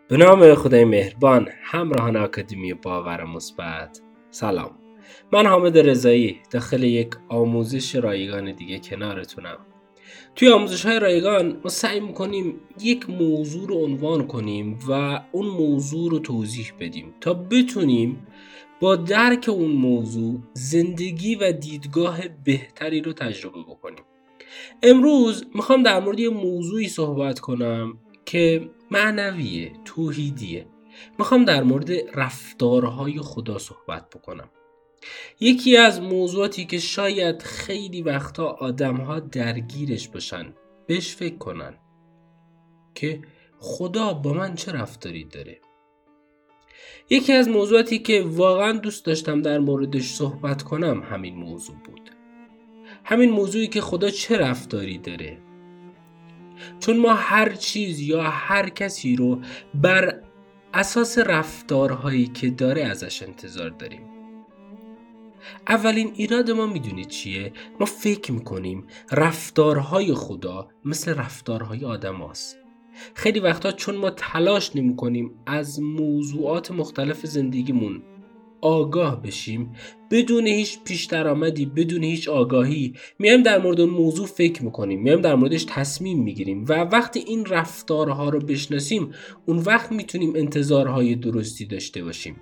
به نام خدای مهربان، همراهان آکادمی باور مثبت، سلام. من حامد رضایی داخل یک آموزش رایگان دیگه کنارتونم. توی آموزش‌های رایگان ما سعی می‌کنیم یک موضوع رو عنوان کنیم و اون موضوع رو توضیح بدیم تا بتونیم با درک اون موضوع زندگی و دیدگاه بهتری رو تجربه بکنیم. امروز میخوام در مورد یه موضوعی صحبت کنم که معنویه، توحیدیه. میخوام در مورد رفتارهای خدا صحبت بکنم. یکی از موضوعاتی که شاید خیلی وقتا آدمها درگیرش باشن، بهش فکر کنن که خدا با من چه رفتاری داره. یکی از موضوعاتی که واقعا دوست داشتم در موردش صحبت کنم همین موضوع بود. همین موضوعی که خدا چه رفتاری داره. چون ما هر چیز یا هر کسی رو بر اساس رفتارهایی که داره ازش انتظار داریم. اولین ایراد ما میدونید چیه؟ ما فکر میکنیم رفتارهای خدا مثل رفتارهای آدم هاست. خیلی وقتا چون ما تلاش نمی کنیم از موضوعات مختلف زندگیمون آگاه بشیم، بدون هیچ پیش درآمدی، بدون هیچ آگاهی میایم در مورد اون موضوع فکر میکنیم، میایم در موردش تصمیم میگیریم و وقتی این رفتارها رو بشناسیم اون وقت میتونیم انتظارهای درستی داشته باشیم.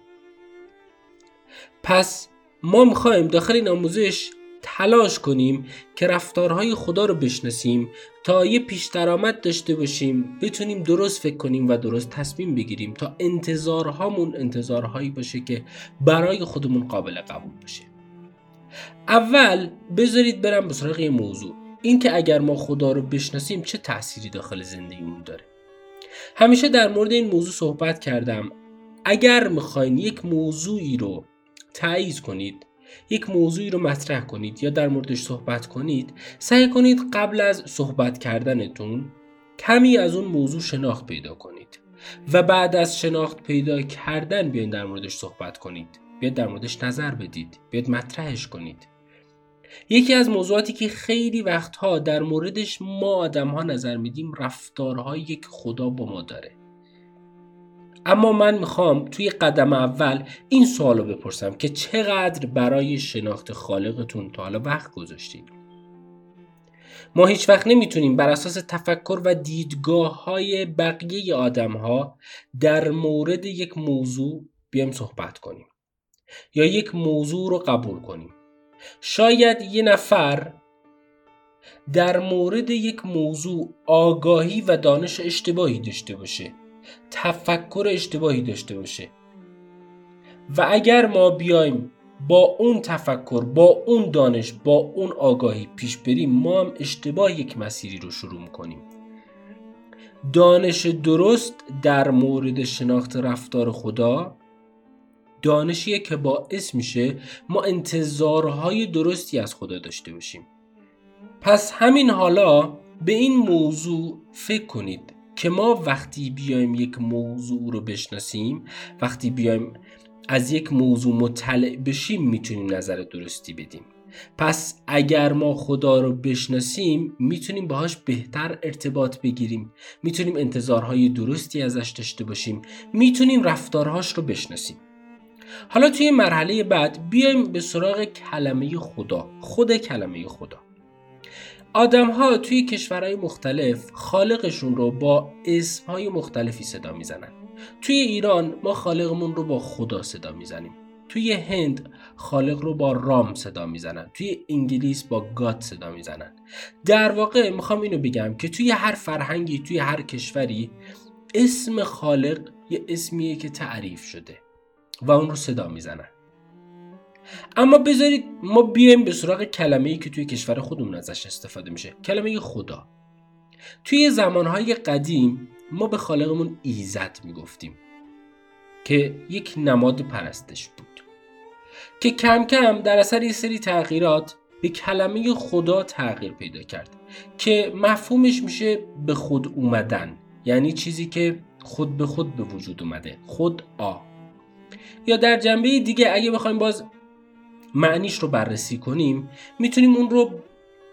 پس ما میخوایم داخل این آموزش تلاش کنیم که رفتارهای خدا رو بشناسیم تا یه پیش درآمد داشته باشیم، بتونیم درست فکر کنیم و درست تصمیم بگیریم تا انتظارهامون انتظارهایی باشه که برای خودمون قابل قبول باشه. اول بذارید برم به سراغ یه موضوع، این که اگر ما خدا رو بشناسیم چه تأثیری داخل زندگیمون داره. همیشه در مورد این موضوع صحبت کردم. اگر میخواین یک موضوعی رو تایید کنید، یک موضوعی رو مطرح کنید یا در موردش صحبت کنید، سعی کنید قبل از صحبت کردنتون کمی از اون موضوع شناخت پیدا کنید و بعد از شناخت پیدا کردن بیاین در موردش صحبت کنید، بیاید در موردش نظر بدید، بیاید مطرحش کنید. یکی از موضوعاتی که خیلی وقتها در موردش ما آدم‌ها نظر میدیم رفتارهایی که خدا با ما داره. اما من میخوام توی قدم اول این سوالو بپرسم که چقدر برای شناخت خالقتون تا حالا وقت گذاشتید؟ ما هیچ وقت نمیتونیم بر اساس تفکر و دیدگاه‌های بقیه آدم‌ها در مورد یک موضوع بیایم صحبت کنیم یا یک موضوع رو قبول کنیم. شاید یه نفر در مورد یک موضوع آگاهی و دانش اشتباهی داشته باشه، تفکر اشتباهی داشته باشه و اگر ما بیایم با اون تفکر، با اون دانش، با اون آگاهی پیش بریم، ما هم اشتباه یک مسیری رو شروع میکنیم. دانش درست در مورد شناخت رفتار خدا دانشیه که باعث میشه ما انتظارهای درستی از خدا داشته باشیم. پس همین حالا به این موضوع فکر کنید که ما وقتی بیایم یک موضوع رو بشناسیم، وقتی بیایم از یک موضوع مطلع بشیم میتونیم نظر درستی بدیم. پس اگر ما خدا رو بشناسیم میتونیم باهاش بهتر ارتباط بگیریم، میتونیم انتظارهای درستی ازش داشته باشیم، میتونیم رفتارهاش رو بشناسیم. حالا توی مرحله بعد بیایم به سراغ کلمه خدا، خود کلمه خدا. آدم‌ها توی کشورهای مختلف خالقشون رو با اسم‌های مختلفی صدا میزنن. توی ایران ما خالقمون رو با خدا صدا میزنیم. توی هند خالق رو با رام صدا میزنن. توی انگلیس با گاد صدا میزنن. در واقع میخوام اینو بگم که توی هر فرهنگی، توی هر کشوری اسم خالق یه اسمیه که تعریف شده و اون رو صدا میزنن. اما بذارید ما بیایم به سراغ کلمه‌ای که توی کشور خودمون ازش استفاده میشه، کلمه خدا. توی زمانهای قدیم ما به خالقمون ایزد میگفتیم که یک نماد پرستش بود که کم کم در اثر یه سری تغییرات به کلمه خدا تغییر پیدا کرد که مفهومش میشه به خود اومدن، یعنی چیزی که خود به خود به وجود اومده، خود یا در جنبه دیگه اگه بخوایم باز معنیش رو بررسی کنیم میتونیم اون رو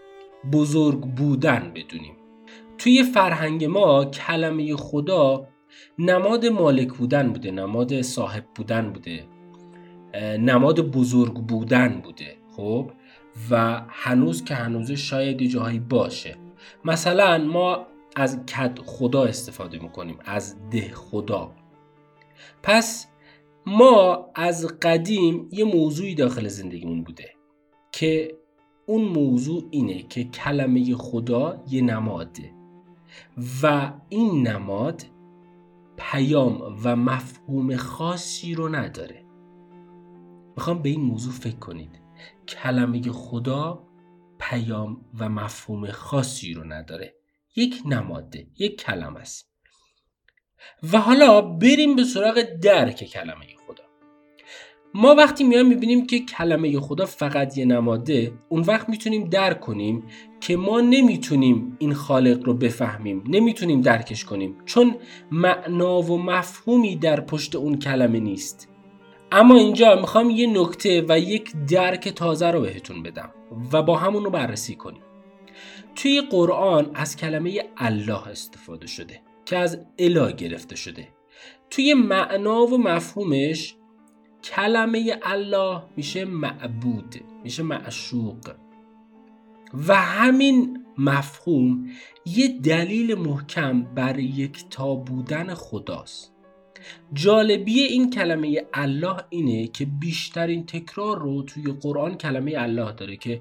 بزرگ بودن بدونیم. توی فرهنگ ما کلمه خدا نماد مالک بودن بوده، نماد صاحب بودن بوده، نماد بزرگ بودن بوده. خب و هنوز که هنوز شاید یه جاهایی باشه. مثلا ما از کد خدا استفاده میکنیم، از ده خدا. پس ما از قدیم یه موضوعی داخل زندگیمون بوده که اون موضوع اینه که کلمه خدا یه نماده و این نماد پیام و مفهوم خاصی رو نداره. میخوام به این موضوع فکر کنید. کلمه خدا پیام و مفهوم خاصی رو نداره، یک نماده، یک کلمه است. و حالا بریم به سراغ درک کلمه خدا. ما وقتی میایم میبینیم که کلمه خدا فقط یه نماده، اون وقت میتونیم درک کنیم که ما نمیتونیم این خالق رو بفهمیم، نمیتونیم درکش کنیم، چون معنا و مفهومی در پشت اون کلمه نیست. اما اینجا میخوام یه نکته و یک درک تازه رو بهتون بدم و با همون رو بررسی کنیم. توی قرآن از کلمه الله استفاده شده که از اله گرفته شده. توی معنا و مفهومش کلمه الله میشه معبود، میشه معشوق و همین مفهوم یه دلیل محکم بر یکتا بودن خداست. جالبی این کلمه الله اینه که بیشترین تکرار رو توی قرآن کلمه الله داره که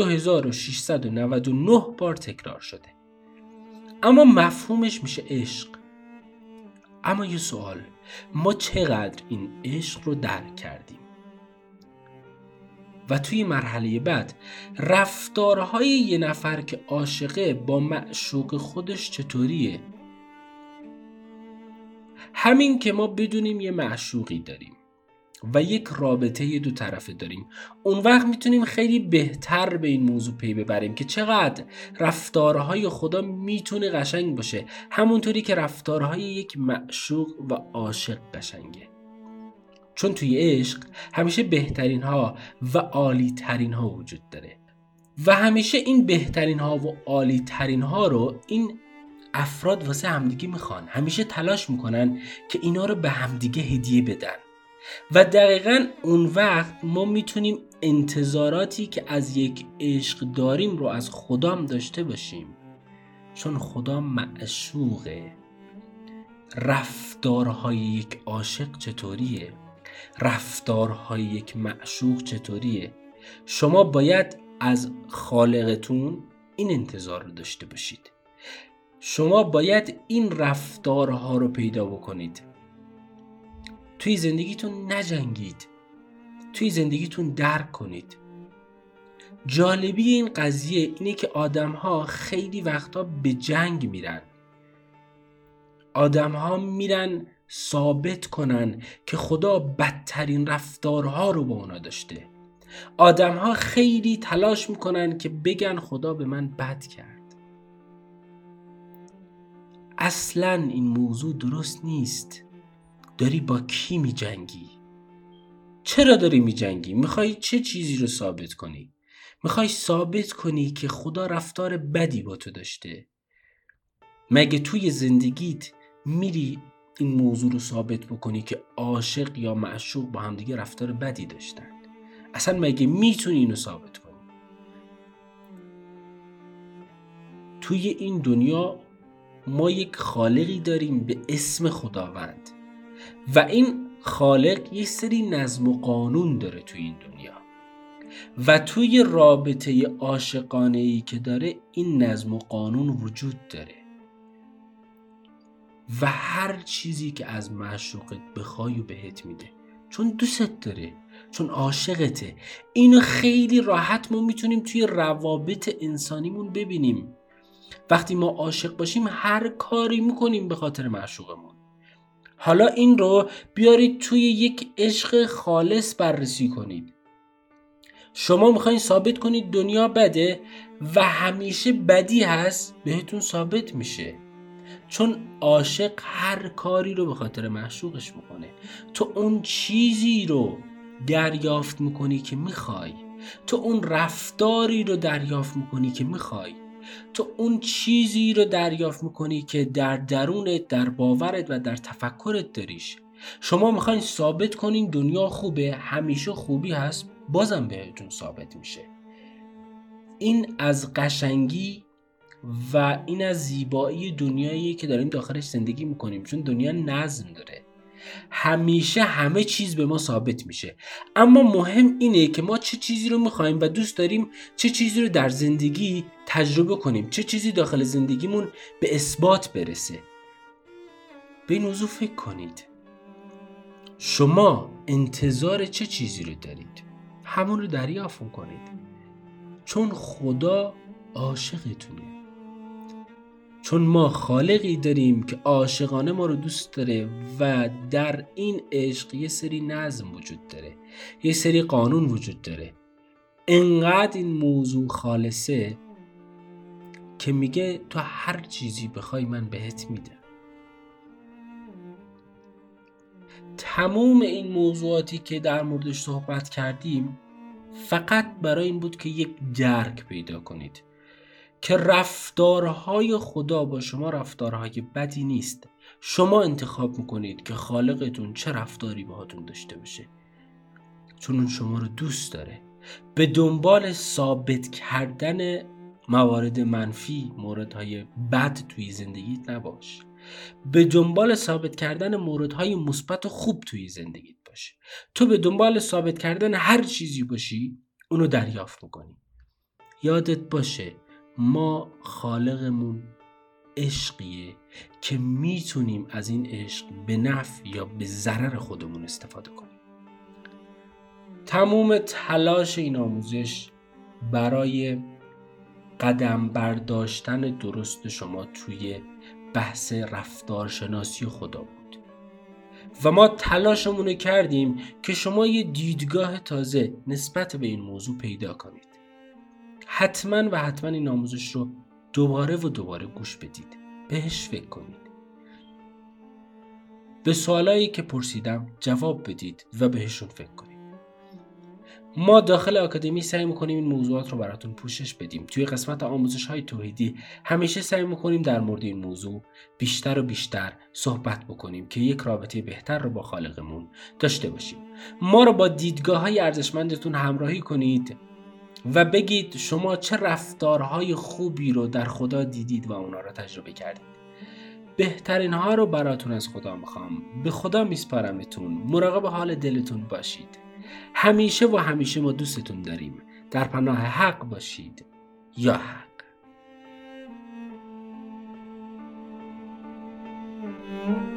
2699 بار تکرار شده. اما مفهومش میشه عشق. اما یه سوال، ما چقدر این عشق رو درک کردیم؟ و توی مرحله بعد رفتارهای یه نفر که عاشقه با معشوق خودش چطوریه؟ همین که ما بدونیم یه معشوقی داریم و یک رابطه دو طرفه داریم، اون وقت میتونیم خیلی بهتر به این موضوع پی ببریم که چقدر رفتارهای خدا میتونه قشنگ باشه، همونطوری که رفتارهای یک معشوق و عاشق قشنگه. چون توی عشق همیشه بهترین ها و عالی ترین ها وجود داره و همیشه این بهترین ها و عالی ترین ها رو این افراد واسه همدیگه میخوان، همیشه تلاش میکنن که اینا رو به همدیگه هدیه بدن و دقیقاً اون وقت ما میتونیم انتظاراتی که از یک عشق داریم رو از خدا هم داشته باشیم، چون خدا معشوقه. رفتارهای یک عاشق چطوریه؟ رفتارهای یک معشوق چطوریه؟ شما باید از خالقتون این انتظار رو داشته باشید. شما باید این رفتارها رو پیدا بکنید. توی زندگیتون نجنگید، توی زندگیتون درک کنید. جالبی این قضیه اینه که آدم‌ها خیلی وقتا به جنگ میرن. آدم‌ها میرن ثابت کنن که خدا بدترین رفتارها رو با اونا داشته. آدم‌ها خیلی تلاش میکنن که بگن خدا به من بد کرد. اصلاً این موضوع درست نیست. داری با کی می جنگی؟ چرا داری می جنگی؟ میخوای چه چیزی رو ثابت کنی؟ میخوای ثابت کنی که خدا رفتار بدی با تو داشته؟ مگه توی زندگیت میری این موضوع رو ثابت بکنی که عاشق یا معشوق با همدیگه رفتار بدی داشتن؟ اصلا مگه میتونی اینو ثابت کنی؟ توی این دنیا ما یک خالقی داریم به اسم خداوند و این خالق یک سری نظم و قانون داره توی این دنیا و توی رابطه عاشقانه‌ای که داره این نظم و قانون وجود داره و هر چیزی که از معشوقت بخوای و بهت میده، چون دوست داره، چون عاشقته. اینو خیلی راحت ما میتونیم توی روابط انسانیمون ببینیم. وقتی ما عاشق باشیم هر کاری میکنیم به خاطر معشوقمون. حالا این رو بیارید توی یک عشق خالص بررسی کنید. شما میخواین ثابت کنید دنیا بده و همیشه بدی هست، بهتون ثابت میشه، چون عاشق هر کاری رو به خاطر معشوقش میکنه. تو اون چیزی رو دریافت میکنی که میخوای، تو اون رفتاری رو دریافت میکنی که میخوای. تو اون چیزی رو دریافت میکنی که در درونت، در باورت و در تفکرت داریش. شما میخواین ثابت کنین دنیا خوبه، همیشه خوبی هست، بازم بهتون ثابت میشه. این از قشنگی و این از زیبایی دنیاییه که داریم داخلش زندگی میکنیم، چون دنیا نظم داره، همیشه همه چیز به ما ثابت میشه. اما مهم اینه که ما چه چیزی رو میخوایم و دوست داریم چه چیزی رو در زندگی تجربه کنیم، چه چیزی داخل زندگیمون به اثبات برسه. به این موضوع فکر کنید. شما انتظار چه چیزی رو دارید؟ همون رو دریافت کنید. چون خدا عاشقتونه. چون ما خالقی داریم که عاشقانه ما رو دوست داره و در این عشق یه سری نظم وجود داره، یه سری قانون وجود داره. انقدر این موضوع خالصه که میگه تو هر چیزی بخوای من بهت میدم. تموم این موضوعاتی که در موردش صحبت کردیم فقط برای این بود که یک درک پیدا کنید که رفتارهای خدا با شما رفتارهای بدی نیست. شما انتخاب میکنید که خالقتون چه رفتاری باهاتون داشته باشه، چون اون شما رو دوست داره. به دنبال ثابت کردن موارد منفی، موردهای بد توی زندگیت نباش. به دنبال ثابت کردن موردهای مثبت و خوب توی زندگیت باش. تو به دنبال ثابت کردن هر چیزی باشی، اونو دریافت میکنی. یادت باشه ما خالقمون عشقیه که میتونیم از این عشق به نفع یا به ضرر خودمون استفاده کنیم. تموم تلاش این آموزش برای قدم برداشتن درست شما توی بحث رفتارشناسی خدا بود و ما تلاشمون کردیم که شما یه دیدگاه تازه نسبت به این موضوع پیدا کنید. حتما این آموزش رو دوباره و دوباره گوش بدید، بهش فکر کنید، به سوالایی که پرسیدم جواب بدید و بهشون فکر کنید. ما داخل آکادمی سعی میکنیم این موضوعات رو براتون پوشش بدیم. توی قسمت آموزش‌های توحیدی همیشه سعی میکنیم در مورد این موضوع بیشتر و بیشتر صحبت بکنیم که یک رابطه بهتر رو با خالقمون داشته باشیم. ما رو با دیدگاه‌های ارزشمندتون همراهی کنید و بگید شما چه رفتارهای خوبی رو در خدا دیدید و اونا رو تجربه کردید. بهترین ها رو براتون از خدا میخوام. به خدا میسپارمتون. مراقب حال دلتون باشید. همیشه و همیشه ما دوستتون داریم. در پناه حق باشید. یا حق.